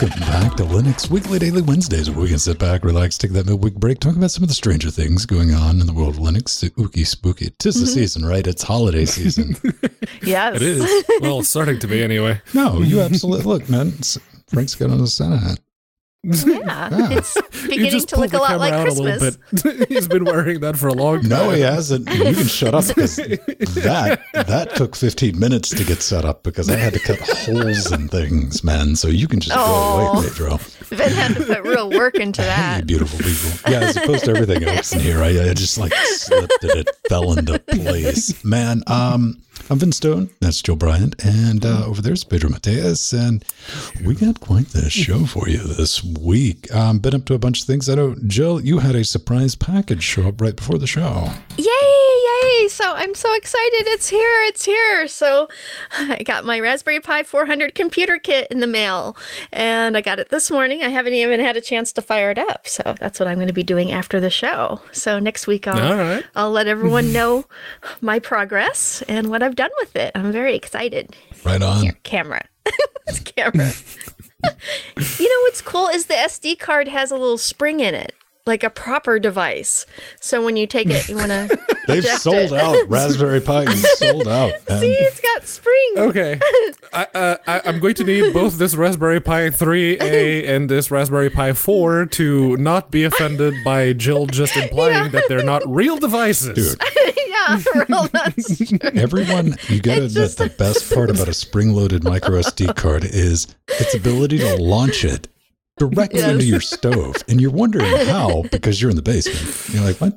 Welcome back to Linux Weekly Daily Wednesdays, where we can sit back, relax, take that midweek break, talk about some of the stranger things going on in the world of Linux. Ookie spooky. 'Tis the season, right? It's holiday season. Yes. It is. Well, it's starting to be anyway. No, you absolutely look, man. Frank's got on a Santa hat. Yeah. It's beginning to look a lot like Christmas. He's been wearing that for a long time. No, he hasn't. You can shut up because that took 15 minutes to get set up because I had to cut holes in things, man. So you can just go away, Pedro. Ben had to put real work into that. You beautiful people. Yeah, as opposed to everything else in here, I just like slipped and it fell into place. Man, I'm Vin Stone. That's Joe Bryant. And over there's Pedro Mateus. And we got quite the show for you this week. Been up to a bunch of things. I know, Jill, you had a surprise package show up right before the show. Yay! So I'm so excited. It's here. So I got my Raspberry Pi 400 computer kit in the mail. And I got it this morning. I haven't even had a chance to fire it up. So that's what I'm going to be doing after the show. So next week I'll let everyone know my progress and what I've done with it. I'm very excited. Right on. Here, camera. It's camera. You know what's cool is the SD card has a little spring in it, like a proper device. So when you take it, you want to They've sold out. Raspberry Pi is sold out. Man. See, it's got spring. Okay. I'm going to need both this Raspberry Pi 3A and this Raspberry Pi 4 to not be offended by Jill just implying that they're not real devices. Dude. Yeah, real, that's true. Everyone, you gotta admit the best part about a spring-loaded micro SD card is its ability to launch it directly into your stove. And you're wondering how, because you're in the basement. You're like, what?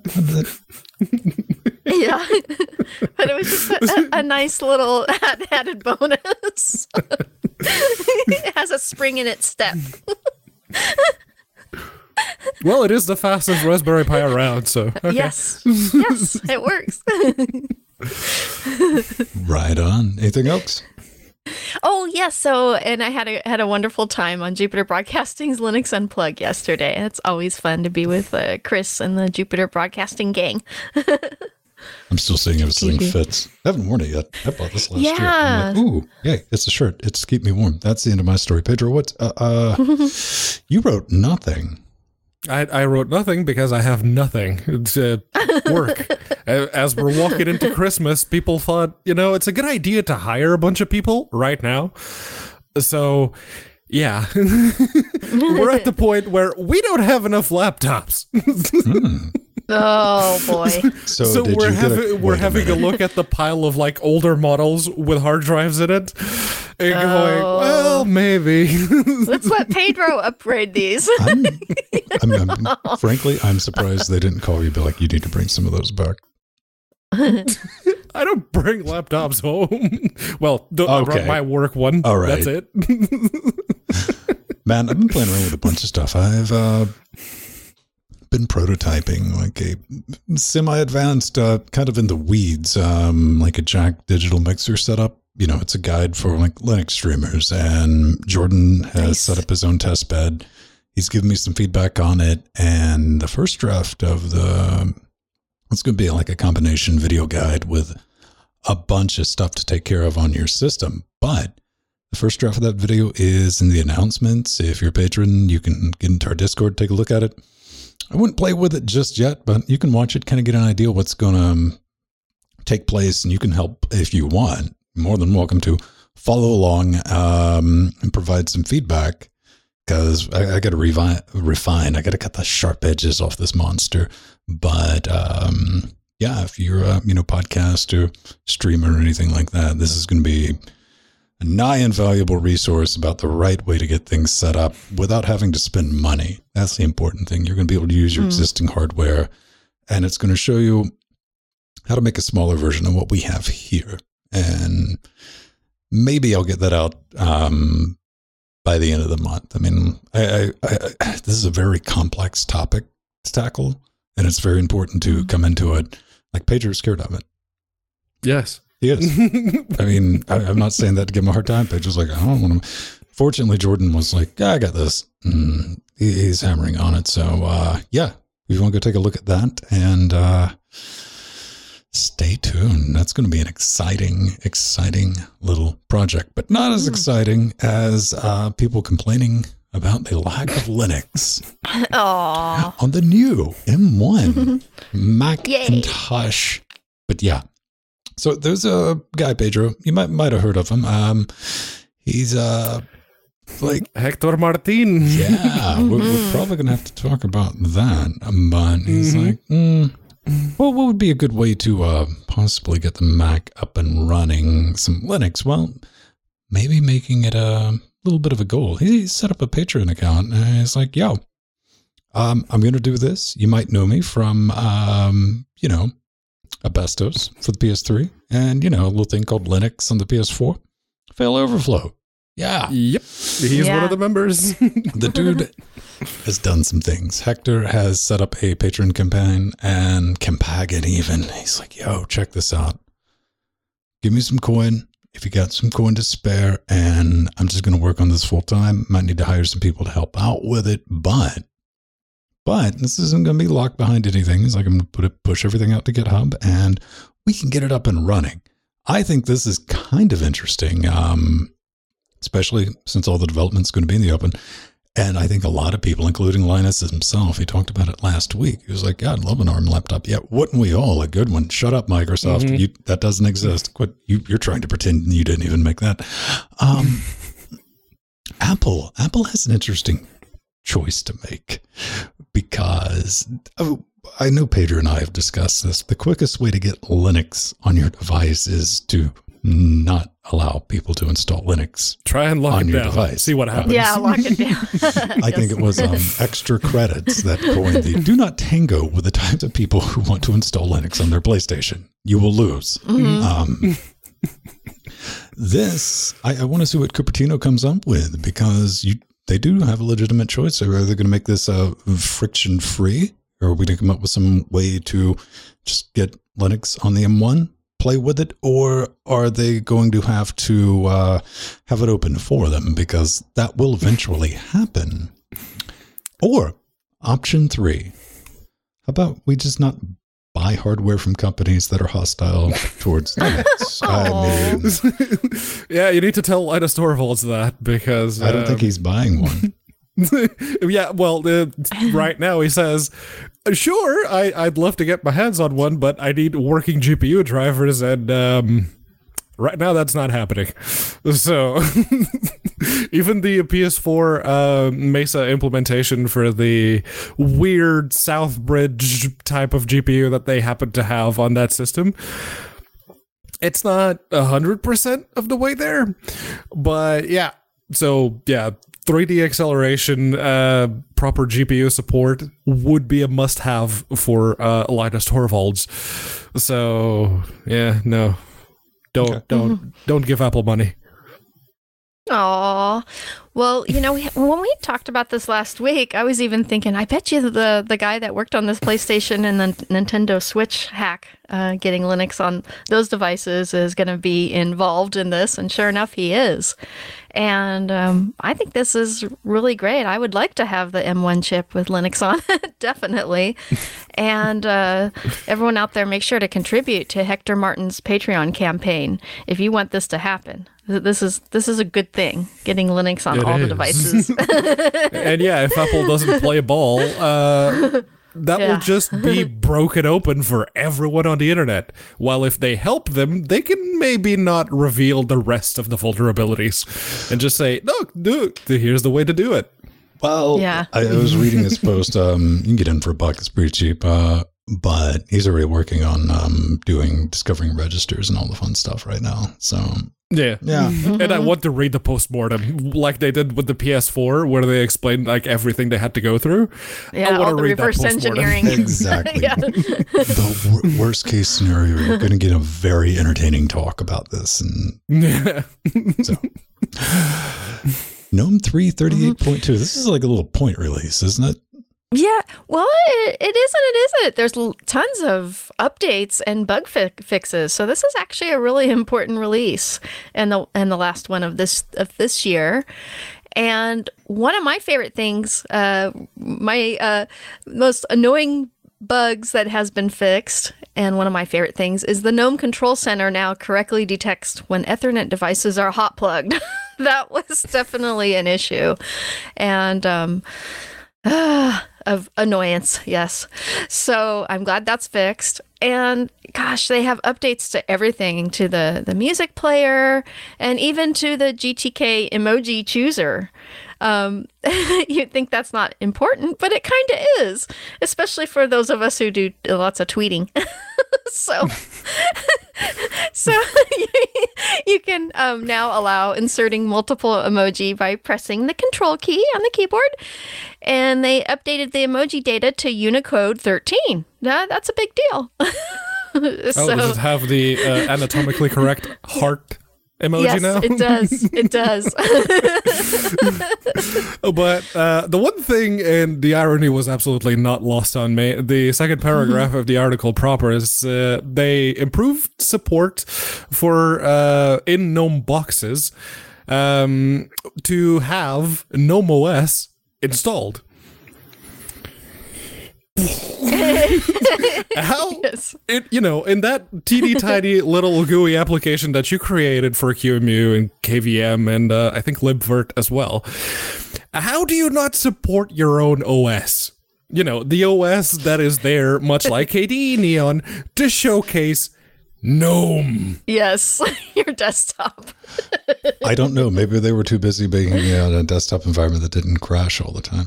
Yeah. But it was just a nice little added bonus. It has a spring in its step. Well, it is the fastest Raspberry Pi around, so. Okay. Yes, it works. Right on. Anything else? Oh, yes. So, and I had a wonderful time on Jupiter Broadcasting's Linux Unplugged yesterday. It's always fun to be with Chris and the Jupiter Broadcasting gang. I'm still seeing if this thing fits. I haven't worn it yet. I bought this last year. I'm like, ooh, yeah, it's a shirt. It's keep me warm. That's the end of my story. Pedro, what? You wrote nothing. I wrote nothing because I have nothing to work. As we're walking into Christmas, people thought, it's a good idea to hire a bunch of people right now. So, yeah, we're at the point where we don't have enough laptops. Oh boy! So we're having a look at the pile of like older models with hard drives in it, and going, well, maybe let's let Pedro upgrade these. Frankly, I'm surprised they didn't call you. Be like, you need to bring some of those back. I don't bring laptops home. Well, I brought my work one. All right, that's it. Man, I've been playing around with a bunch of stuff. I've been prototyping like a semi-advanced, kind of in the weeds, like a Jack digital mixer setup. It's a guide for like Linux streamers, and Jordan has set up his own test bed. He's given me some feedback on it, and the first draft of it's going to be like a combination video guide with a bunch of stuff to take care of on your system. But the first draft of that video is in the announcements. If you're a patron, you can get into our Discord, take a look at it. I wouldn't play with it just yet, but you can watch it, kind of get an idea what's going to take place, and you can help if you want. More than welcome to follow along and provide some feedback, because I got to refine. I got to cut the sharp edges off this monster. But yeah, if you're a podcast or streamer or anything like that, this is going to be a nigh invaluable resource about the right way to get things set up without having to spend money. That's the important thing. You're going to be able to use your existing hardware, and it's going to show you how to make a smaller version of what we have here. And maybe I'll get that out by the end of the month. I mean, I this is a very complex topic to tackle, and it's very important to come into it. Like, Pedro's scared of it. Yes. He is. I mean, I'm not saying that to give him a hard time. Pedro's like, I don't want to. Fortunately, Jordan was like, yeah, I got this. He's hammering on it. So, yeah, if you want to go take a look at that, and stay tuned. That's going to be an exciting little project, but not as exciting as people complaining about the lack of Linux Aw. on the new M1 Macintosh. But yeah, so there's a guy, Pedro. You might have heard of him. He's like Hector Martin. Yeah, we're probably gonna have to talk about that. But he's like, well, what would be a good way to possibly get the Mac up and running some Linux? Well, maybe making it a little bit of a goal. He set up a Patreon account, and he's like, yo, I'm gonna do this. You might know me from Asbestos for the PS3, and a little thing called Linux on the PS4. Fail Overflow. Yeah. Yep. He's one of the members. The dude has done some things. Hector has set up a Patreon campaign, and Campagan even. He's like, yo, check this out. Give me some coin if you got some coin to spare, and I'm just going to work on this full time. Might need to hire some people to help out with it, but this isn't going to be locked behind anything. He's like, I'm going to push everything out to GitHub, and we can get it up and running. I think this is kind of interesting. Especially since all the development's going to be in the open. And I think a lot of people, including Linus himself, he talked about it last week. He was like, God, I'd love an ARM laptop. Yeah, wouldn't we all? A good one. Shut up, Microsoft. That doesn't exist. Quit. You're trying to pretend you didn't even make that. Apple has an interesting choice to make because I know Pedro and I have discussed this. The quickest way to get Linux on your device is to not allow people to install Linux. Try and lock on it your down. Device. See what happens. Yeah, lock it down. I think it was extra credits that coined the do not tango with the types of people who want to install Linux on their PlayStation. You will lose. This, I want to see what Cupertino comes up with because they do have a legitimate choice. Are they going to make this friction free? Or are we going to come up with some way to just get Linux on the M1? Play with it, or are they going to have to have it open for them because that will eventually happen? Or option 3, how about we just not buy hardware from companies that are hostile towards Linux? Yeah, you need to tell Linus Torvalds that because I don't think he's buying one. Yeah, well, right now he says, sure, I'd love to get my hands on one, but I need working GPU drivers, and right now that's not happening. So even the PS4 Mesa implementation for the weird Southbridge type of GPU that they happen to have on that system, it's not 100% of the way there. But yeah, so yeah, 3D acceleration, proper GPU support would be a must-have for Linus Torvalds. So yeah, no, don't give Apple money. Aw. Well, when we talked about this last week, I was even thinking, I bet you the guy that worked on this PlayStation and the Nintendo Switch hack, getting Linux on those devices is going to be involved in this. And sure enough, he is. And I think this is really great. I would like to have the M1 chip with Linux on it, definitely. And everyone out there, make sure to contribute to Hector Martin's Patreon campaign if you want this to happen. This is a good thing, getting Linux on all the devices. And yeah, if Apple doesn't play ball, that will just be broken open for everyone on the internet. While if they help them, they can maybe not reveal the rest of the vulnerabilities and just say, look, here's the way to do it. Well, I was reading his post. You can get in for $1. It's pretty cheap. But he's already working on discovering registers and all the fun stuff right now. So yeah. And I want to read the postmortem like they did with the PS4, where they explained like everything they had to go through. Yeah, all the reverse engineering. Exactly. The worst case scenario, you're going to get a very entertaining talk about this. And so, GNOME 3.38.2. This is like a little point release, isn't it? Yeah, well, it isn't. There's tons of updates and bug fixes. So this is actually a really important release, and the last one of this year. And one of my favorite things, my most annoying bugs that has been fixed, and one of my favorite things is the GNOME Control Center now correctly detects when Ethernet devices are hot plugged. That was definitely an issue. And of annoyance, yes. So I'm glad that's fixed. And gosh, they have updates to everything, to the music player and even to the GTK emoji chooser. You'd think that's not important, but it kind of is, especially for those of us who do lots of tweeting. So, so you can now allow inserting multiple emoji by pressing the control key on the keyboard. And they updated the emoji data to Unicode 13. That's a big deal. Does it have the anatomically correct heart emoji now? Yes, it does. It does. But the one thing, and the irony was absolutely not lost on me, the second paragraph of the article proper is they improved support for in GNOME boxes to have GNOME OS installed. How Yes. in that teeny tiny little GUI application that you created for QEMU and KVM and I think libvirt as well, how do you not support your own OS? The OS that is there, much like KDE Neon, to showcase GNOME. Yes, your desktop. I don't know. Maybe they were too busy making it a desktop environment that didn't crash all the time.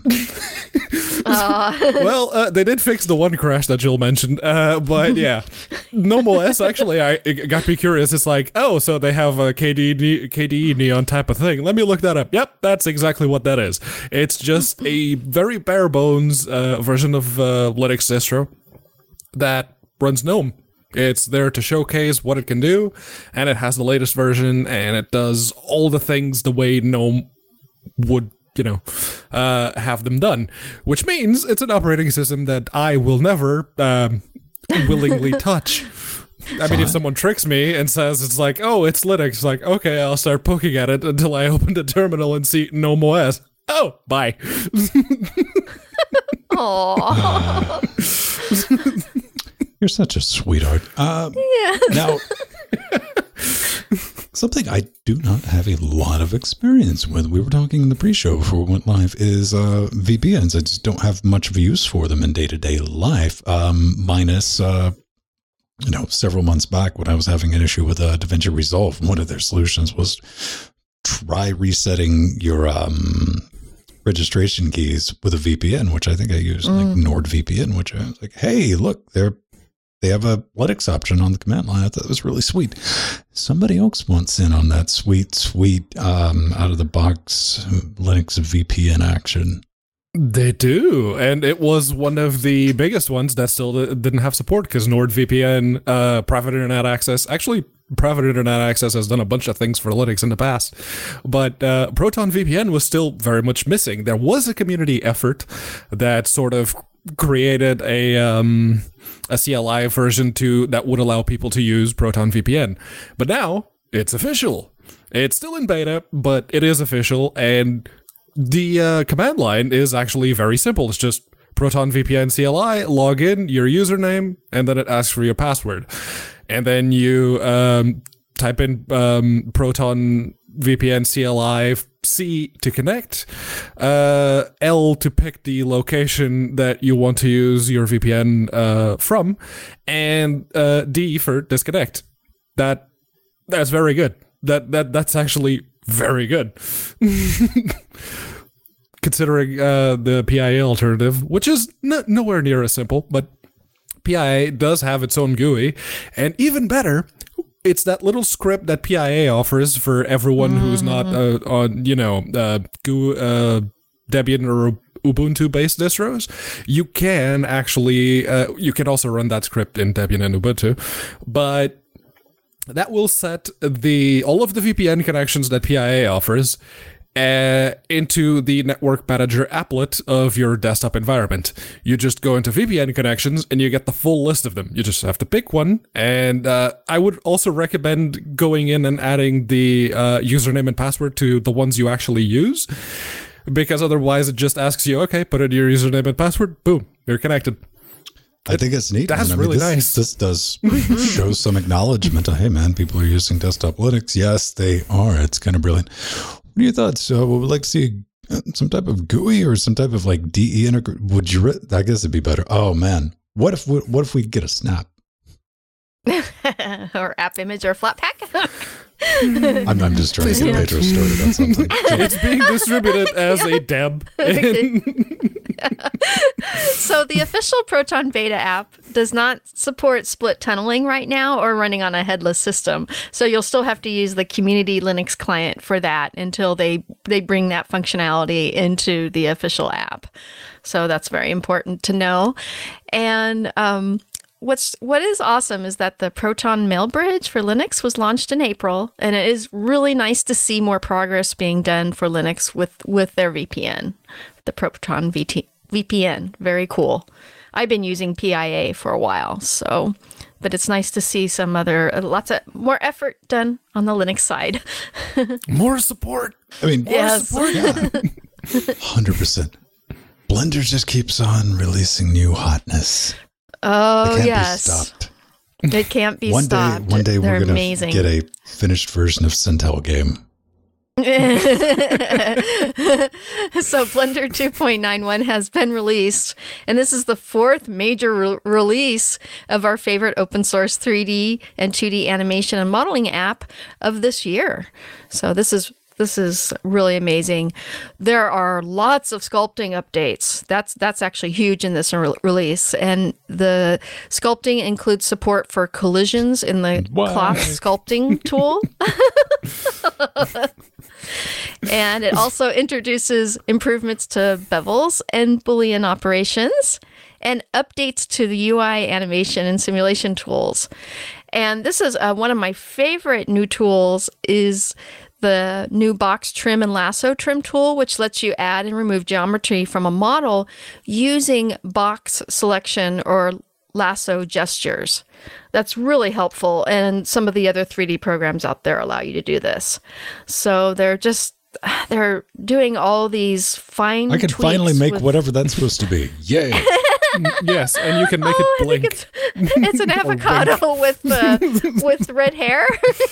Well, they did fix the one crash that Jill mentioned, but yeah, GNOME OS, actually, it got me curious. It's like, oh, so they have a KDE Neon type of thing. Let me look that up. Yep, that's exactly what that is. It's just a very bare bones version of Linux distro that runs GNOME. It's there to showcase what it can do, and it has the latest version, and it does all the things the way GNOME would, have them done. Which means it's an operating system that I will never willingly touch. I mean, if someone tricks me and says it's like, oh, it's Linux, like, okay, I'll start poking at it until I open the terminal and see GNOME OS. Oh, bye. Aww. You're such a sweetheart. Yeah. Now, something I do not have a lot of experience with, we were talking in the pre-show before we went live, is VPNs. I just don't have much of a use for them in day-to-day life, minus, several months back when I was having an issue with DaVinci Resolve. One of their solutions was try resetting your registration keys with a VPN, which I think I used, like NordVPN, which I was like, hey, look, they have a Linux option on the command line. I thought it was really sweet. Somebody else wants in on that sweet, out of the box Linux VPN action. They do, and it was one of the biggest ones that still didn't have support because NordVPN, private internet access, actually private internet access has done a bunch of things for Linux in the past, but Proton VPN was still very much missing. There was a community effort that sort of created a CLI version that would allow people to use Proton VPN, but now it's official. It's still in beta, but it is official, and the command line is actually very simple. It's just Proton VPN CLI, log in, your username, and then it asks for your password. And then you type in Proton VPN CLI C to connect, L to pick the location that you want to use your VPN from, and D for disconnect. That's very good. That's actually very good. Considering the PIA alternative, which is nowhere near as simple, but PIA does have its own GUI, and even better, it's that little script that PIA offers for everyone who's not on, Debian or Ubuntu-based distros. You can actually, you can also run that script in Debian and Ubuntu, but that will set all of the VPN connections that PIA offers into the network manager applet of your desktop environment. You just go into VPN connections and you get the full list of them. You just have to pick one. And I would also recommend going in and adding the username and password to the ones you actually use, because otherwise it just asks you, okay, put in your username and password, boom, you're connected. I think it's neat. That's really nice. This does show some acknowledgement. Hey, man, people are using desktop Linux. Yes, they are. It's kind of brilliant. What are your thoughts? We would like to see some type of GUI or some type of like DE integration. Would you? I guess it'd be better. Oh man, what if we get a snap or app image or Flatpak? I'm just trying to get Pedro started on something. It's being distributed as a deb. So the official Proton Beta app does not support split tunneling right now or running on a headless system. So you'll still have to use the community Linux client for that until they bring that functionality into the official app. So that's very important to know. And what is awesome is that the Proton Mail Bridge for Linux was launched in April, and it is really nice to see more progress being done for Linux with their VPN, the Proton VPN. Very cool. I've been using PIA for a while, but it's nice to see some lots of more effort done on the Linux side. More support. I mean, yes. more support. Yeah. 100%. Blender just keeps on releasing new hotness. Oh, it can't yes. be stopped. It can't be stopped. One day They're we're going amazing. to get a finished version of Centel game. So Blender 2.91 has been released, and this is the fourth major release of our favorite open source 3D and 2D animation and modeling app of this year. So this is really amazing. There are lots of sculpting updates. That's actually huge in this release. And the sculpting includes support for collisions in the cloth sculpting tool. And it also introduces improvements to bevels and Boolean operations and updates to the UI animation and simulation tools. And this is one of my favorite new tools is the new box trim and lasso trim tool, which lets you add and remove geometry from a model using box selection or lasso gestures. That's really helpful. And some of the other 3D programs out there allow you to do this. So they're doing all these fine I can finally make with whatever that's supposed to be. Yay. Yes, and you can make it blink. It's an avocado with red hair.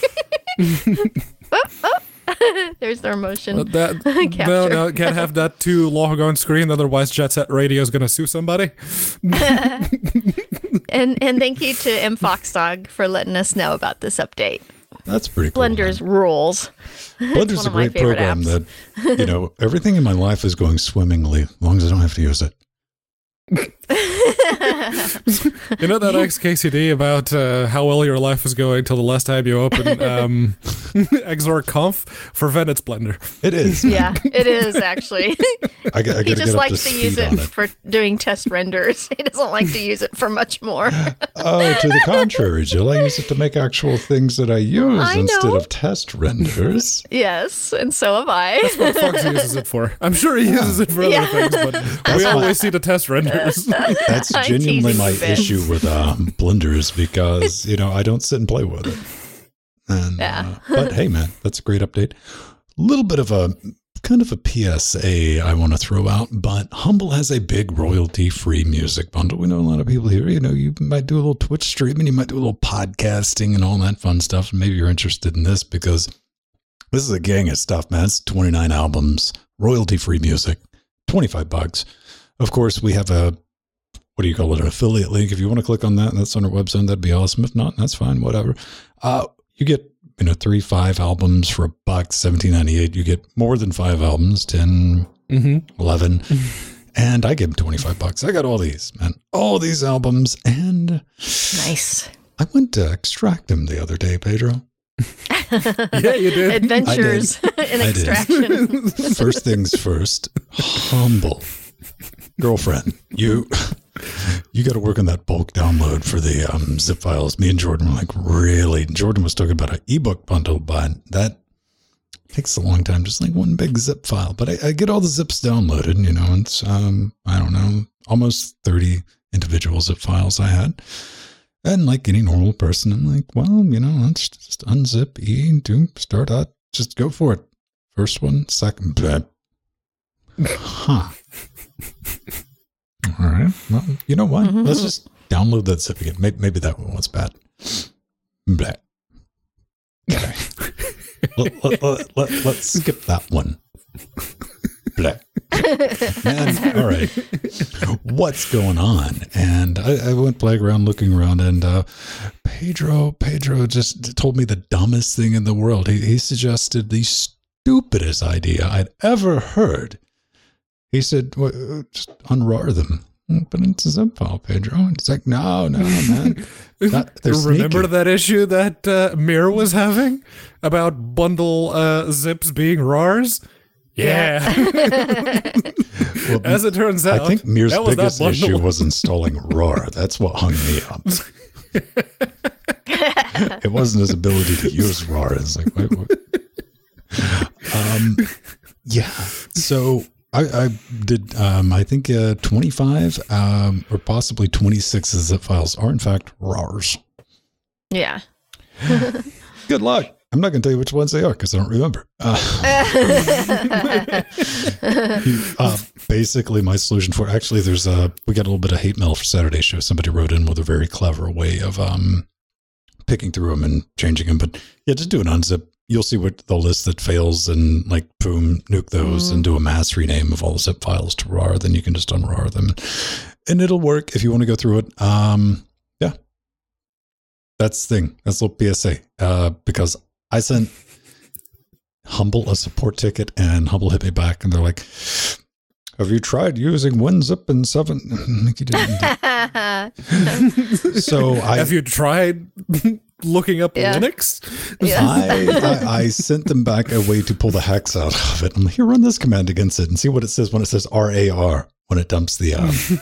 There's their motion. No, can't have that too long on screen. Otherwise, Jet Set Radio is going to sue somebody. And thank you to M Foxdog for letting us know about this update. That's pretty cool. Blender's rules. Blender's a great program that, everything in my life is going swimmingly as long as I don't have to use it. You know that XKCD about how well your life is going till the last time you open XOR for Venice Blender. It is. Yeah, it is actually. I he just likes to use it for doing test renders. He doesn't like to use it for much more. Oh, to the contrary, Jill. I use it to make actual things that I use instead of test renders. Yes, and so have I. That's what Fox uses it for. I'm sure he uses it for other things, but we always see the test renders. That's genuinely my issue with blenders because I don't sit and play with it. And but hey, man, that's a great update. A little bit of a kind of a PSA I want to throw out, but Humble has a big royalty-free music bundle. We know a lot of people here. You might do a little Twitch streaming, you might do a little podcasting and all that fun stuff. And maybe you're interested in this because this is a gang of stuff, man. It's 29 albums, royalty-free music, $25. Of course, we have an affiliate link. If you want to click on that, that's on our website. That'd be awesome. If not, that's fine. Whatever. You get 3-5 albums for $1, $17.98. You get more than 5 albums, 10, 11, and I give them $25. I got all these, man, all these albums, and nice. I went to extract them the other day, Pedro. Yeah, you did. Adventures in extraction. First things first. Humble. Girlfriend, you got to work on that bulk download for the zip files. Me and Jordan were like, really? Jordan was talking about an ebook bundle, but that takes a long time, just like one big zip file. But I get all the zips downloaded, it's, I don't know, almost 30 individual zip files I had. And like any normal person, I'm like, well, let's just unzip, start out, just go for it. First one, second, huh. All right. Well, you know what? Let's just download that zip again. Maybe that one was bad. Blah. Okay. Let's skip that one. Blah. Man, all right. What's going on? And I went playing around, looking around, and Pedro just told me the dumbest thing in the world. He suggested the stupidest idea I'd ever heard. He said, well, just unrar them. But it's a zip file, Pedro. And it's like, no, man. Remember that issue that Mir was having about bundle zips being RARs? Yeah. Well, as it turns out, I think Mir's biggest issue was installing RAR. That's what hung me up. It wasn't his ability to use RAR. It's like, wait, what? Yeah. So I did, I think 25 or possibly 26 zip files are in fact RARs. Yeah. Good luck. I'm not going to tell you which ones they are because I don't remember. Basically, my solution for actually, we got a little bit of hate mail for Saturday's show. Somebody wrote in with a very clever way of picking through them and changing them. But yeah, just do an unzip. You'll see what the list that fails and like boom, nuke those and do a mass rename of all the zip files to RAR. Then you can just unrar them, and it'll work if you want to go through it. Yeah, that's the thing. That's a little PSA because I sent Humble a support ticket, and Humble hit me back, and they're like, "Have you tried using WinZip and 7?" So have you tried looking up Linux? Yeah. I sent them back a way to pull the hex out of it. I'm like, here, run this command against it and see what it says when it says RAR when it dumps the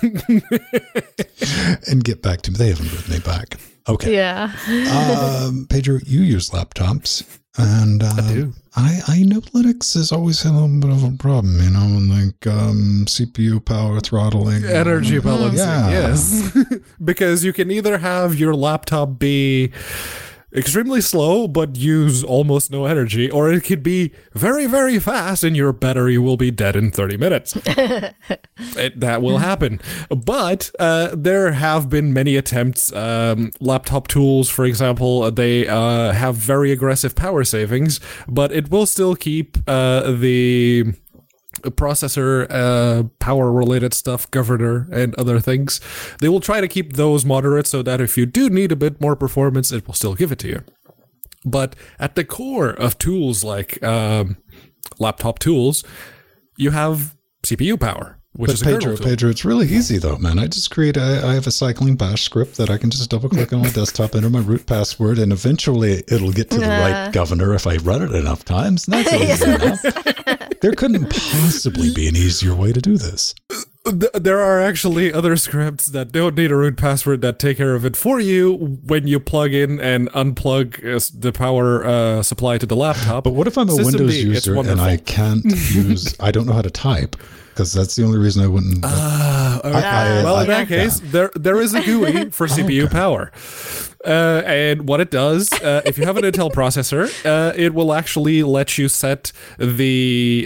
and get back to me. They haven't written me back. Okay. Yeah. Pedro, you use laptops, and I do. I know Linux has always had a little bit of a problem, like CPU power throttling, energy balancing. Yeah. Yes, because you can either have your laptop be extremely slow but use almost no energy, or it could be very, very fast and your battery will be dead in 30 minutes. That will happen. But there have been many attempts. Laptop tools, for example, they have very aggressive power savings, but it will still keep the processor, power related stuff, governor, and other things. They will try to keep those moderate so that if you do need a bit more performance, it will still give it to you. But at the core of tools like laptop tools, you have CPU power, which is a kernel tool. Pedro, it's really easy though, man. I just I have a cycling bash script that I can just double click on my desktop, enter my root password, and eventually it'll get to the right governor if I run it enough times. And that's easy enough. There couldn't possibly be an easier way to do this. There are actually other scripts that don't need a root password that take care of it for you when you plug in and unplug the power supply to the laptop. But what if I'm a Windows user and I can't I don't know how to type? Because that's the only reason I wouldn't. Well, in that case, there is a GUI for CPU power. And what it does, if you have an Intel processor, it will actually let you set the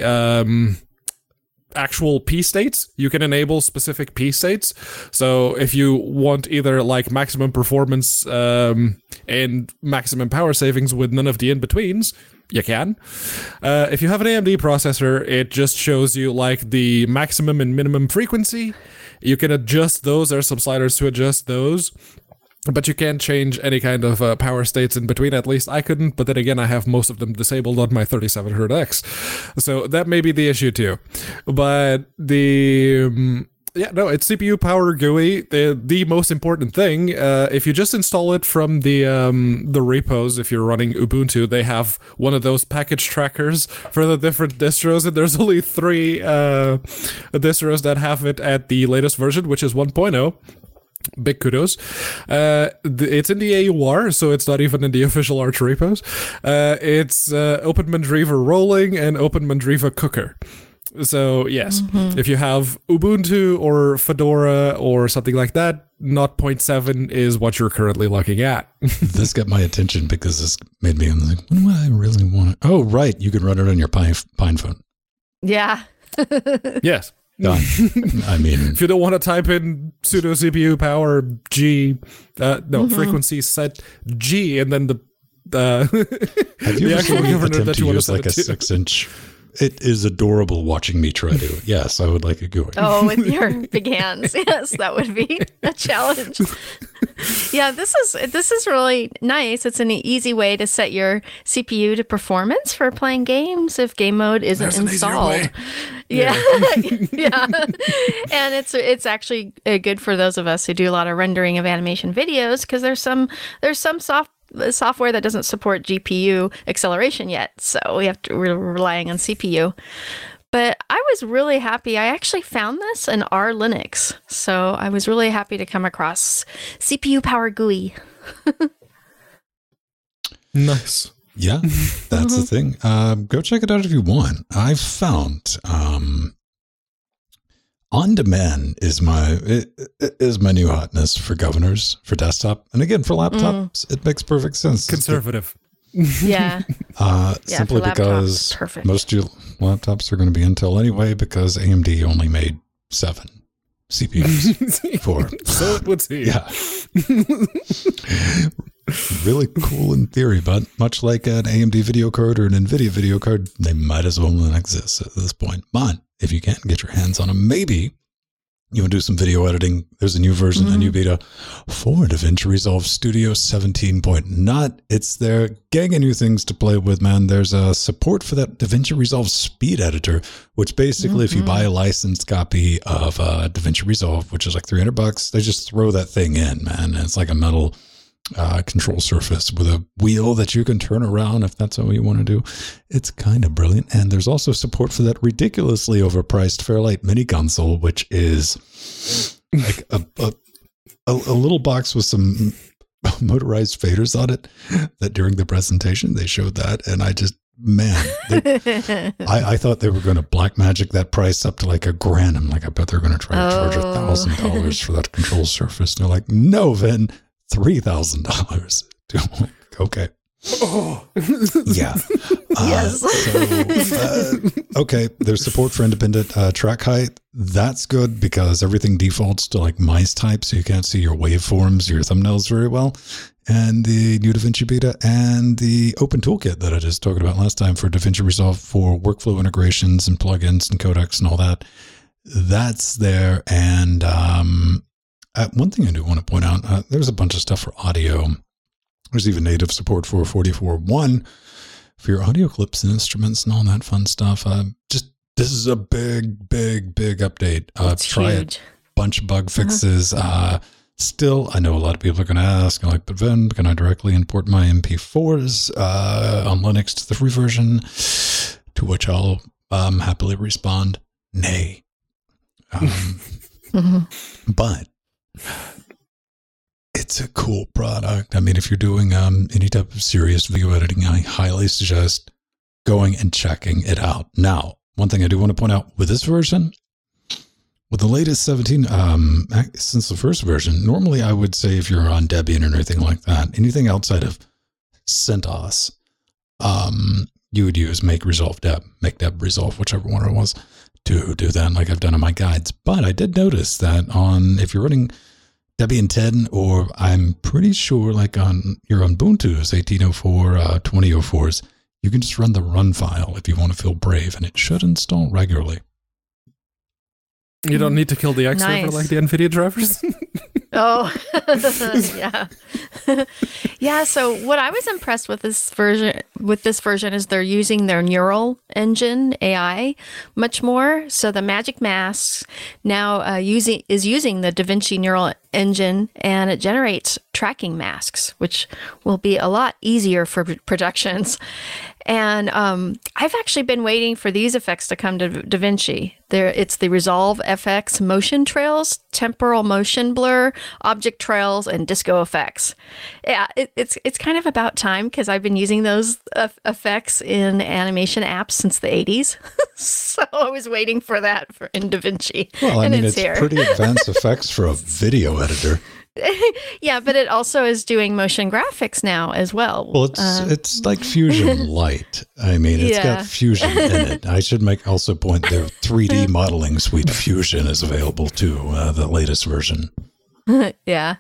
actual P states. You can enable specific P states. So if you want either like maximum performance and maximum power savings with none of the in-betweens, you can. If you have an AMD processor, it just shows you like the maximum and minimum frequency. You can adjust those. There are some sliders to adjust those. But you can't change any kind of power states in between. At least I couldn't. But then again, I have most of them disabled on my 3700X. So that may be the issue too. But it's CPU power GUI. The most important thing, if you just install it from the repos, if you're running Ubuntu, they have one of those package trackers for the different distros, and there's only 3 distros that have it at the latest version, which is 1.0. Big kudos. It's in the AUR, so it's not even in the official Arch repos. It's OpenMandriva Rolling and OpenMandriva Cooker. So yes, if you have Ubuntu or Fedora or something like that, 0.7 is what you're currently looking at. This got my attention because this made me like, what do I really want? Oh, right. You can run it on your Pine phone. Yeah. Yes. Done. I mean, If you don't want to type in sudo CPU power G, frequency set G, and then the have you the ever actual seen me governor attempt that to you want to use set like a it to. 6-inch? It is adorable watching me try to. Yes, I would like a GUI. Oh, with your big hands. Yes, that would be a challenge. Yeah, this is really nice. It's an easy way to set your CPU to performance for playing games if game mode isn't There's an easier installed. way. Yeah. Yeah. And it's actually good for those of us who do a lot of rendering of animation videos because there's some software that doesn't support GPU acceleration yet. So we're relying on CPU. But I was really happy. I actually found this in R Linux. So I was really happy to come across CPU Power GUI. Nice. Yeah, that's the thing. Go check it out if you want. I've found On Demand is my new hotness for governors for desktop, and again for laptops. It makes perfect sense. Conservative. Yeah. Simply for laptops, because perfect. most of your laptops are going to be Intel anyway, because AMD only made 7 CPUs for. So it would seem. Yeah. Really cool in theory, but much like an AMD video card or an NVIDIA video card, they might as well not exist at this point. But if you can't get your hands on them, maybe you want to do some video editing. There's a new version, a new beta for DaVinci Resolve Studio 17. Not. It's their gang of new things to play with, man. There's a support for that DaVinci Resolve Speed Editor, which basically, if you buy a licensed copy of DaVinci Resolve, which is like $300, they just throw that thing in, man. And it's like a metal control surface with a wheel that you can turn around if that's what you want to do. It's kind of brilliant. And there's also support for that ridiculously overpriced Fairlight mini console, which is like a little box with some motorized faders on it that during the presentation they showed that. And I just, man, I thought they were going to black magic that price up to like $1,000. I'm like, I bet they're going to try to charge $1,000 for that control surface. And they're like, no, Vin. $3,000. Okay. Oh. Yeah. Yes. Okay. There's support for independent track height. That's good because everything defaults to like mice type, so you can't see your waveforms, your thumbnails very well. And the new DaVinci Beta and the Open Toolkit that I just talked about last time for DaVinci Resolve for workflow integrations and plugins and codecs and all that. That's there. And one thing I do want to point out, there's a bunch of stuff for audio. There's even native support for 44.1 for your audio clips and instruments and all that fun stuff. This is a big update. Try huge. it. Bunch of bug fixes. Still, I know a lot of people are going to ask, like, but Vin, can I directly import my MP4s on Linux to the free version? To which I'll happily respond, nay. But it's a cool product. I mean, if you're doing any type of serious video editing, I highly suggest going and checking it out. Now, one thing I do want to point out with this version, with the latest 17, since the first version, normally I would say if you're on Debian or anything like that, anything outside of CentOS, you would use make deb resolve, whichever one it was, to do that like I've done in my guides. But I did notice that if you're running Debian 10, or I'm pretty sure like on your Ubuntu's 18.04, 20.04s, you can just run the run file if you want to feel brave, and it should install regularly. You don't need to kill the X server Nice. like the NVIDIA drivers. Oh, yeah. Yeah, so what I was impressed with this version is they're using their neural engine AI much more. So the Magic Masks now is using the DaVinci neural engine, and it generates tracking masks, which will be a lot easier for productions. And I've actually been waiting for these effects to come to DaVinci. It's the Resolve FX motion trails, temporal motion blur, object trails, and disco effects. Yeah, it's kind of about time because I've been using those effects in animation apps since the 80s. So I was waiting for that in DaVinci. Well, I and mean, it's it's here. pretty advanced effects for a video editor. Yeah, but it also is doing motion graphics now as well. Well, it's like Fusion Light. I mean, it's got Fusion in it. I should also point their 3D modeling suite Fusion is available too, the latest version. Yeah.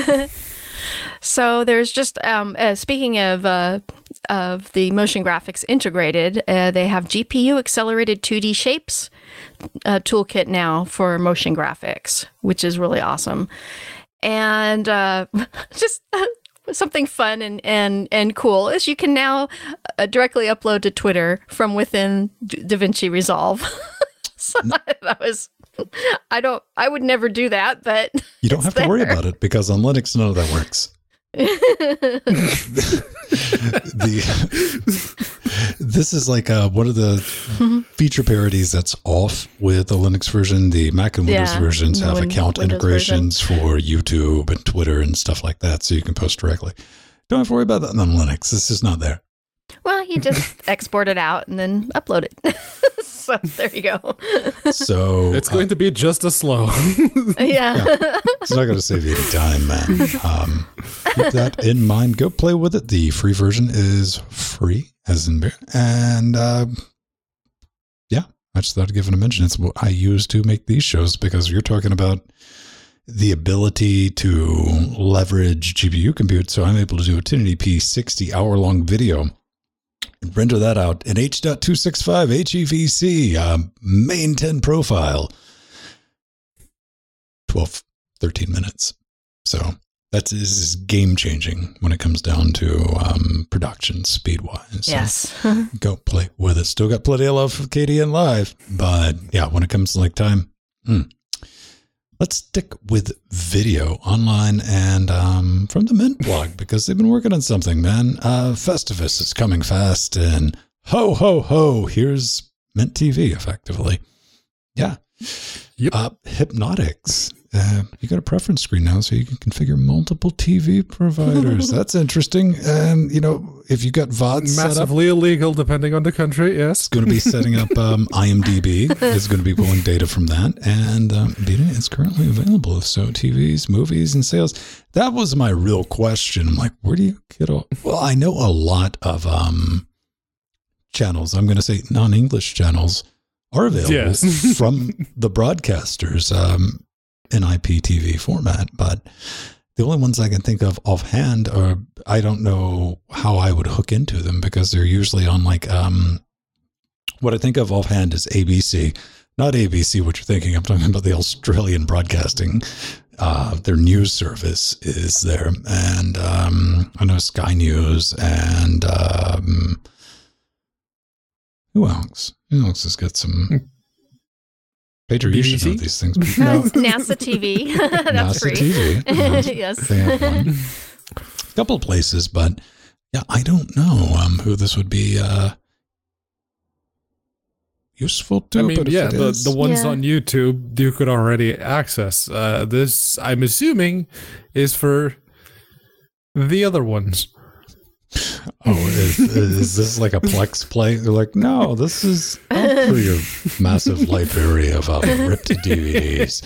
So there's just speaking of the motion graphics integrated, they have GPU accelerated 2D shapes toolkit now for motion graphics, which is really awesome. And just something fun and cool is you can now directly upload to Twitter from within DaVinci Resolve. So that was, I would never do that, but you don't have to worry about it because on Linux, none of that works. This is like one of the feature parodies that's off with the Linux version. The Mac and Windows versions have account integrations for YouTube and Twitter and stuff like that, so you can post directly. Don't have to worry about that on Linux. This is not there. Well, you just export it out and then upload it. So there you go. So it's going to be just as slow. Yeah. It's not going to save you any time, man. Keep that in mind. Go play with it. The free version is free, as in beer. And yeah, I just thought I'd give it a mention. It's what I use to make these shows because you're talking about the ability to leverage GPU compute. So I'm able to do a 1080p 60-hour-long video. Render that out in H.265 HEVC, main 10 profile, 12, 13 minutes. So that is game changing when it comes down to production speed wise. Yes. So go play with it. Still got plenty of love for KDN Live, but yeah, when it comes to like time, let's stick with video online and from the Mint blog because they've been working on something, man. Festivus is coming fast and ho, ho, ho, here's Mint TV effectively. Yeah. Yep. Hypnotics. You got a preference screen now so you can configure multiple TV providers. That's interesting. And, you know, if you got VOD set up, massively illegal depending on the country, yes. It's going to be setting up IMDb. It's going to be pulling data from that. And Beta is currently available. So TVs, movies, and sales. That was my real question. I'm like, where do you get all? Well, I know a lot of channels. I'm going to say non-English channels are available from the broadcasters in IPTV format, but the only ones I can think of offhand are, I don't know how I would hook into them because they're usually on like, what I think of offhand is ABC, not ABC, what you're thinking. I'm talking about the Australian broadcasting, their news service is there. And I know Sky News and who else? Who else has got some... Pedro, you should know these things. No. NASA TV. That's NASA free. TV. Yes. They have one. A couple of places, but yeah, I don't know who this would be useful to. I mean, but yeah, the ones Yeah. on YouTube you could already access. This, I'm assuming, is for the other ones. Oh, is this like a Plex play? They're like, no, this is not for your massive library of ripped DVDs.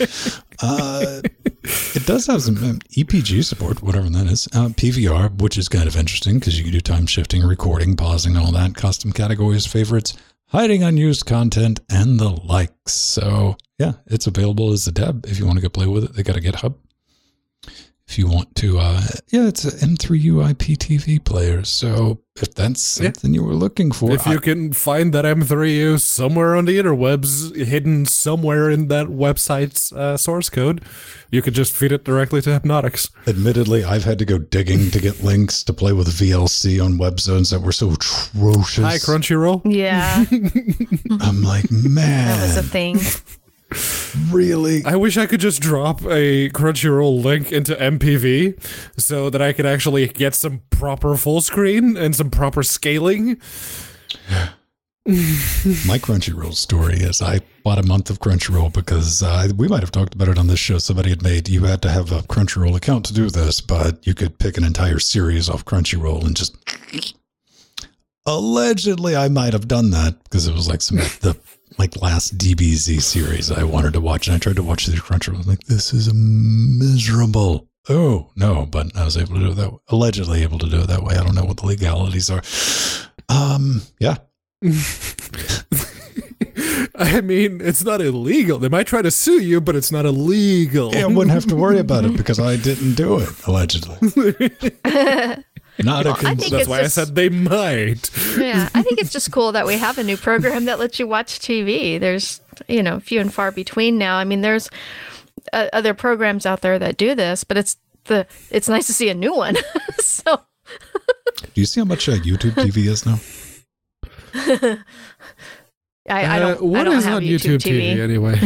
It does have some EPG support, whatever that is. PVR, which is kind of interesting because you can do time shifting, recording, pausing, all that. Custom categories, favorites, hiding unused content, and the likes. So yeah, it's available as a deb if you want to go play with it. They got a GitHub. If you want to, it's an M3U IPTV player. So if that's something you were looking for. If you can find that M3U somewhere on the interwebs, hidden somewhere in that website's source code, you could just feed it directly to Hypnotics. Admittedly, I've had to go digging to get links to play with VLC on web zones that were so atrocious. Hi, Crunchyroll. Yeah. I'm like, man. That was a thing. Really? I wish I could just drop a Crunchyroll link into MPV so that I could actually get some proper full screen and some proper scaling. My Crunchyroll story is I bought a month of Crunchyroll because we might have talked about it on this show. Somebody had made, you had to have a Crunchyroll account to do this, but you could pick an entire series off Crunchyroll and just... Allegedly, I might have done that because it was like the last DBZ series I wanted to watch, and I tried to watch the Crunchyroll. I was like, this is miserable. Oh, no, but I was able to do it that way. Allegedly able to do it that way. I don't know what the legalities are. Yeah. I mean, it's not illegal. They might try to sue you, but it's not illegal. Yeah, I wouldn't have to worry about it because I didn't do it, allegedly. Not a I think That's why I said they might. Yeah, I think it's just cool that we have a new program that lets you watch TV. There's, few and far between now. I mean, there's other programs out there that do this, but it's nice to see a new one. So, do you see how much YouTube TV is now? I don't. What I don't is have on YouTube TV anyway?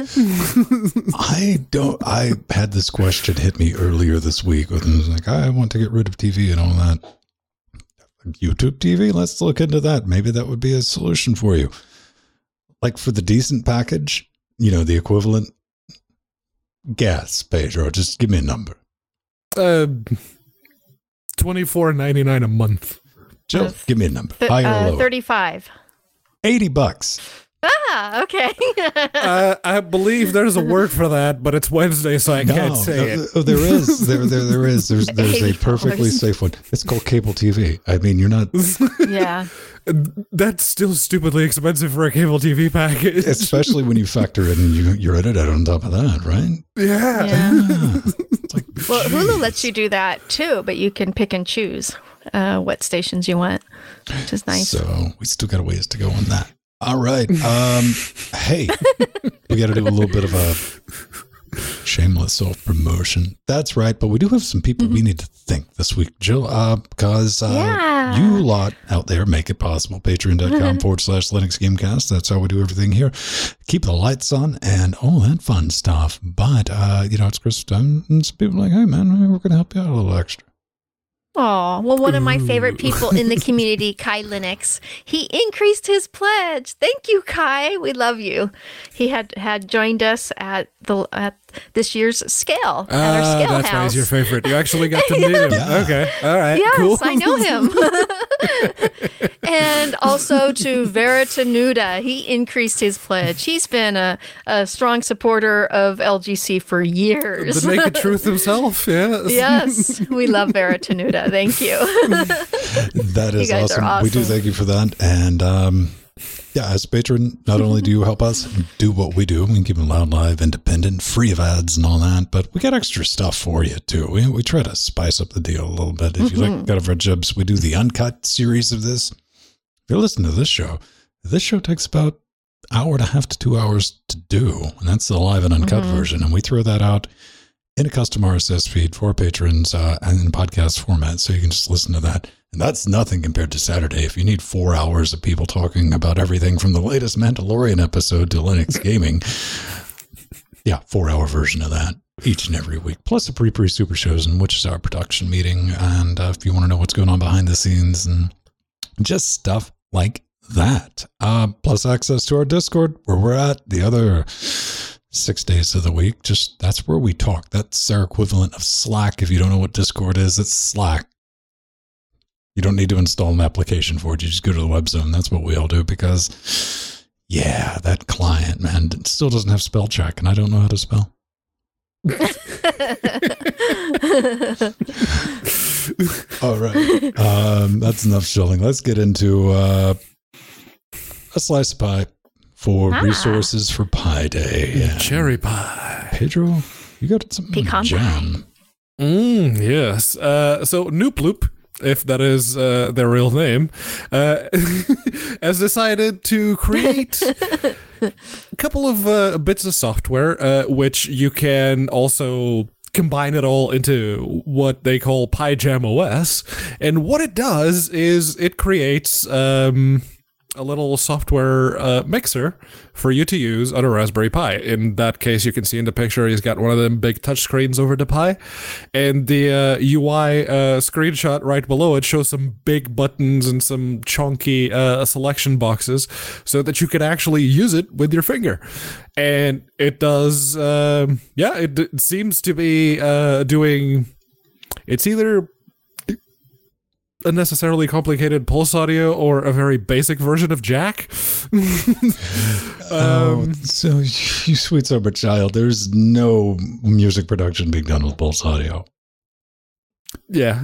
I had this question hit me earlier this week. It was like, I want to get rid of TV and all that. YouTube TV? Let's look into that. Maybe that would be a solution for you. Like for the decent package, the equivalent. Guess, Pedro. Just give me a number. $24.99 a month. Jill, give me a number. Higher or lower? 35. $80. Ah, okay. I believe there's a word for that, but it's Wednesday, so I can't say it. Oh, there is. There is. There's a perfectly safe one. It's called cable TV. I mean, you're not. Yeah. That's still stupidly expensive for a cable TV package. Especially when you factor in your internet on top of that, right? Yeah. It's like, Well, Hulu lets you do that too, but you can pick and choose what stations you want, which is nice. So we still got a ways to go on that. All right. Hey, we got to do a little bit of a shameless self-promotion. That's right. But we do have some people we need to thank this week, Jill, because you lot out there make it possible. Patreon.com/Linux Gamecast. That's how we do everything here. Keep the lights on and all that fun stuff. But, it's Christmas time and some people are like, hey, man, we're going to help you out a little extra. Oh, well, one of my favorite people in the community, Kai Linux, he increased his pledge. Thank you, Kai. We love you. He had joined us at this year's scale, at our scale that's house. why he's your favorite. You actually got to meet him. Yeah. Okay. All right. Yes, cool. I know him. And also to Vera Tenuta, he increased his pledge. He's been a strong supporter of LGC for years. The naked truth himself. Yeah. Yes, we love Vera Tenuta. Thank you. That is You guys are awesome. We do awesome. thank you for that. And as a patron, not only do you help us do what we do, we can keep it loud, live, independent, free of ads and all that, but we got extra stuff for you too. We try to spice up the deal a little bit. If you like God of Red Jibs, we do the uncut series of this. If you're listening to this show takes about an hour and a half to 2 hours to do, and that's the live and uncut version. And we throw that out in a custom RSS feed for patrons and in podcast format, so you can just listen to that. And that's nothing compared to Saturday. If you need 4 hours of people talking about everything from the latest Mandalorian episode to Linux gaming, 4-hour version of that each and every week. Plus the pre super shows, and which is our production meeting. And if you want to know what's going on behind the scenes and just stuff like that. Plus access to our Discord, where we're at the other 6 days of the week. Just that's where we talk. That's our equivalent of Slack. If you don't know what Discord is, it's Slack. You don't need to install an application for it. You just go to the web zone. That's what we all do because, that client, man, it still doesn't have spell check, and I don't know how to spell. All right. That's enough shilling. Let's get into a slice of pie for resources for Pie Day. Cherry pie. Pedro, you got something Pecan jam. Yes. So Nooploop, if that is their real name, has decided to create a couple of bits of software, which you can also combine it all into what they call PyJam OS. And what it does is it creates a little software mixer for you to use on a Raspberry Pi. In that case, you can see in the picture, he's got one of them big touch screens over the Pi, and the UI screenshot right below it shows some big buttons and some chunky selection boxes so that you can actually use it with your finger. And it does, it seems to be doing, it's either unnecessarily complicated pulse audio or a very basic version of Jack. So you sweet sober child, there's no music production being done with pulse audio. Yeah.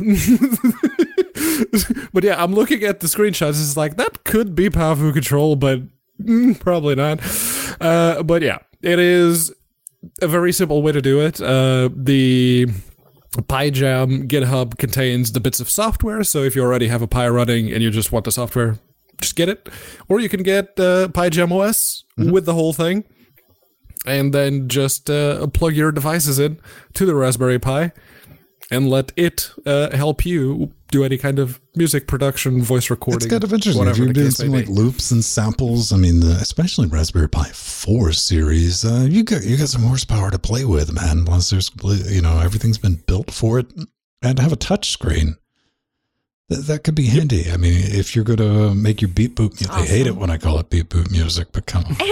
But yeah, I'm looking at the screenshots. It's like, that could be Powerful Control, but probably not. But yeah, it is a very simple way to do it. The PyJam GitHub contains the bits of software, so if you already have a Pi running and you just want the software, just get it. Or you can get PyJam OS with the whole thing, and then just plug your devices in to the Raspberry Pi and let it help you do any kind of music production, voice recording. It's kind of interesting. If you're doing some like loops and samples, I mean, especially Raspberry Pi 4 series, you got some horsepower to play with, man. Once there's, everything's been built for it, and have a touch screen. That could be handy. I mean, if you're going to make your beat boop music, I hate it when I call it beat boop music, but come on.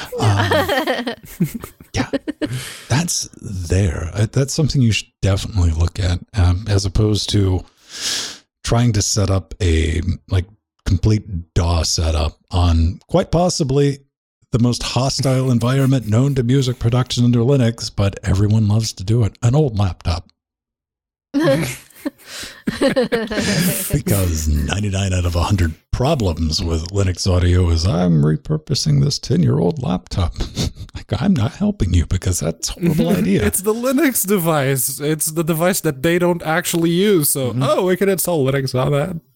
Yeah, that's there. That's something you should definitely look at, as opposed to trying to set up a complete DAW setup on quite possibly the most hostile environment known to music production under Linux, but everyone loves to do it. An old laptop. Because 99 out of 100 problems with Linux audio is I'm repurposing this 10-year-old laptop. I'm not helping you because that's a horrible idea. It's the Linux device. It's the device that they don't actually use. So, we can install Linux on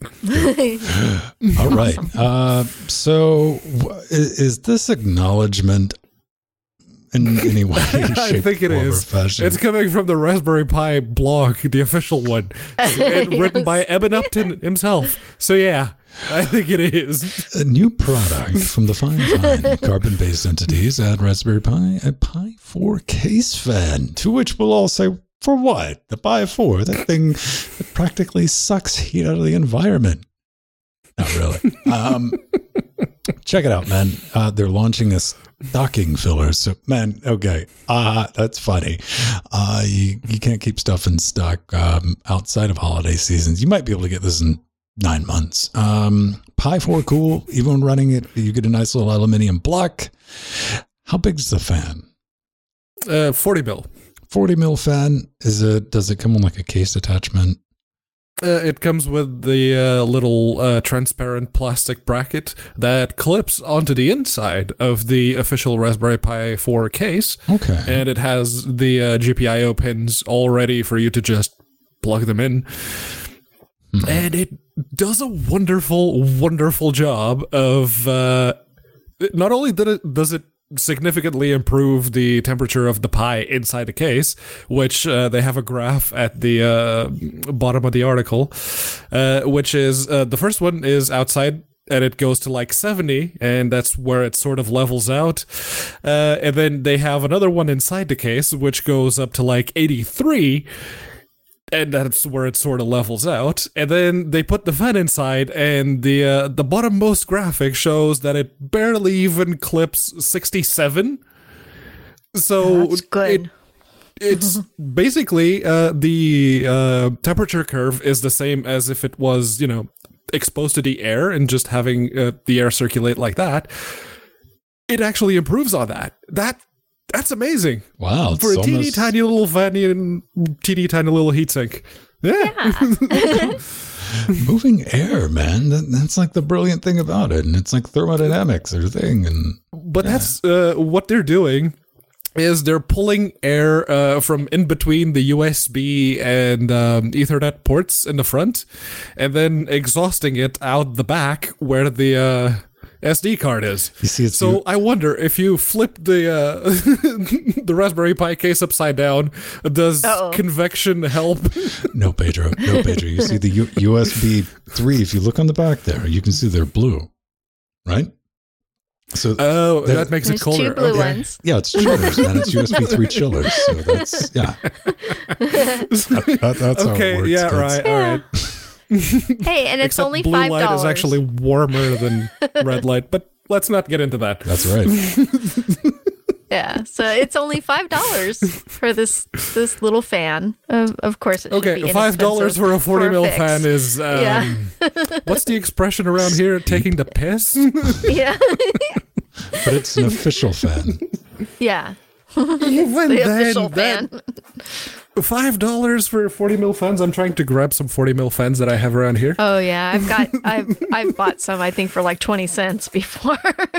that. All right. So is this acknowledgement in any way, shape, I think it is. Fashion? It's coming from the Raspberry Pi blog, the official one, written by Eben Upton himself. So yeah, I think it is. A new product from the fine carbon-based entities at Raspberry Pi, a Pi 4 case fan, to which we'll all say, for what? The Pi 4, that thing that practically sucks heat out of the environment. Not really. Check it out, man. They're launching a stocking filler. So, man, okay. That's funny. You can't keep stuff in stock outside of holiday seasons. You might be able to get this in 9 months. Pi 4 cool. Even when running it, you get a nice little aluminum block. How big's the fan? 40 mil. 40 mil fan. Does it come with like a case attachment? It comes with the little transparent plastic bracket that clips onto the inside of the official Raspberry Pi 4 case. Okay. And it has the GPIO pins all ready for you to just plug them in. And it does a wonderful, wonderful job of not only does it significantly improve the temperature of the Pi inside the case, which they have a graph at the bottom of the article, which is the first one is outside and it goes to like 70, and that's where it sort of levels out. And then they have another one inside the case, which goes up to like 83, and that's where it sort of levels out. And then they put the fan inside, and the bottommost graphic shows that it barely even clips 67. So that's good. It's basically the temperature curve is the same as if it was, exposed to the air and just having the air circulate like that. It actually improves on that. That's amazing. Wow. For a teeny tiny little fan and teeny tiny little heatsink. Yeah. Moving air, man. That's like the brilliant thing about it. And it's like thermodynamics or thing. But that's what they're doing is they're pulling air from in between the USB and Ethernet ports in the front and then exhausting it out the back where the SD card is. You see, so I wonder if you flip the the Raspberry Pi case upside down, does convection help? No, Pedro. You see the USB 3. If you look on the back there, you can see they're blue, right? So that makes it colder. Two blue ones. Yeah, it's chillers, man. It's USB 3 chillers. So that's that's okay. How it works. Yeah, right. All right. Hey, and it's Except only $5. Blue light is actually warmer than red light, but let's not get into that. That's right. Yeah, so it's only $5 for this little fan. Of course, it should be $5 for a 40 mil fan is what's the expression around here? Taking the piss? Yeah, but it's an official fan. Yeah, Even the official fan. $5 for 40 mil fans. I'm trying to grab some 40 mil fans that I have around here. Oh yeah, I've bought some, I think, for like 20 cents before.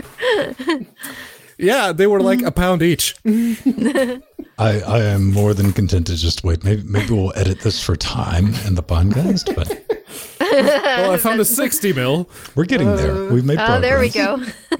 Yeah, they were like £1 each. I am more than content to just wait. Maybe we'll edit this for time in the podcast, but Well, I found a 60 mil. we're getting there. We've made progress. Oh, there we go.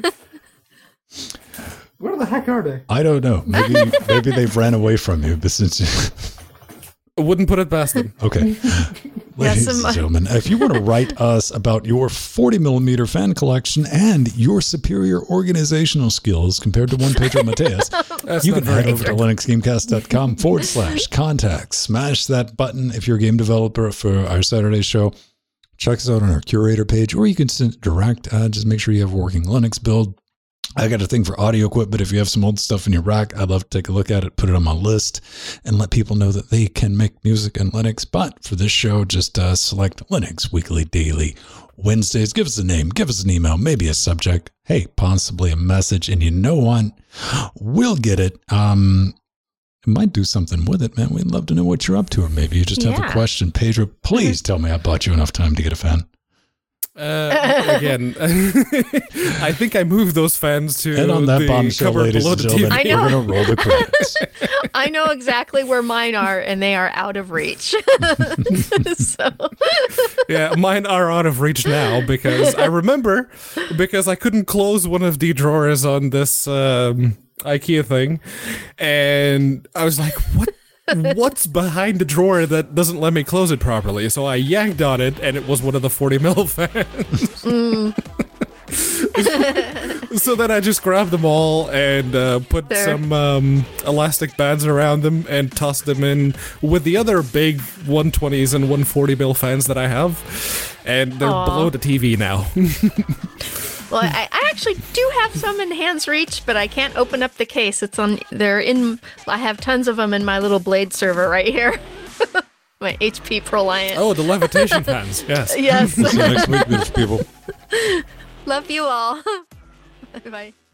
Where the heck are they? I don't know. Maybe they've ran away from you. But since I wouldn't put it past them. okay, ladies and gentlemen, if you want to write us about your 40 millimeter fan collection and your superior organizational skills compared to one Pedro Mateus, you can head over to linuxgamecast.com/contact. Smash that button if you're a game developer for our Saturday show. Check us out on our curator page, or you can send it direct. Just make sure you have a working Linux build. I got a thing for audio equipment. If you have some old stuff in your rack, I'd love to take a look at it, put it on my list, and let people know that they can make music in Linux. But for this show, just select Linux Weekly Daily Wednesdays. Give us a name, give us an email, maybe a subject. Hey, possibly a message, and you know what? We'll get it. Might do something with it, man. We'd love to know what you're up to, or maybe you just have a question. Pedro, please tell me I bought you enough time to get a fan. Again, I think I moved those fans to And on that the bombshell, cupboard ladies below and the gentlemen, TV. I know. we're going to roll the credits. I know exactly where mine are, and they are out of reach. So Yeah, mine are out of reach now because I remember because I couldn't close one of the drawers on this IKEA thing, and I was like, what's behind the drawer that doesn't let me close it properly? So I yanked on it, and it was one of the 40 mil fans. So then I just grabbed them all and put some elastic bands around them and tossed them in with the other big 120s and 140 mil fans that I have, and they're below the TV now. well, I actually do have some in hand's reach, but I can't open up the case. I have tons of them in my little Blade server right here. My HP ProLiant. Oh, the levitation fans. Yes. Yes. See you next week, beautiful people. Love you all. Bye.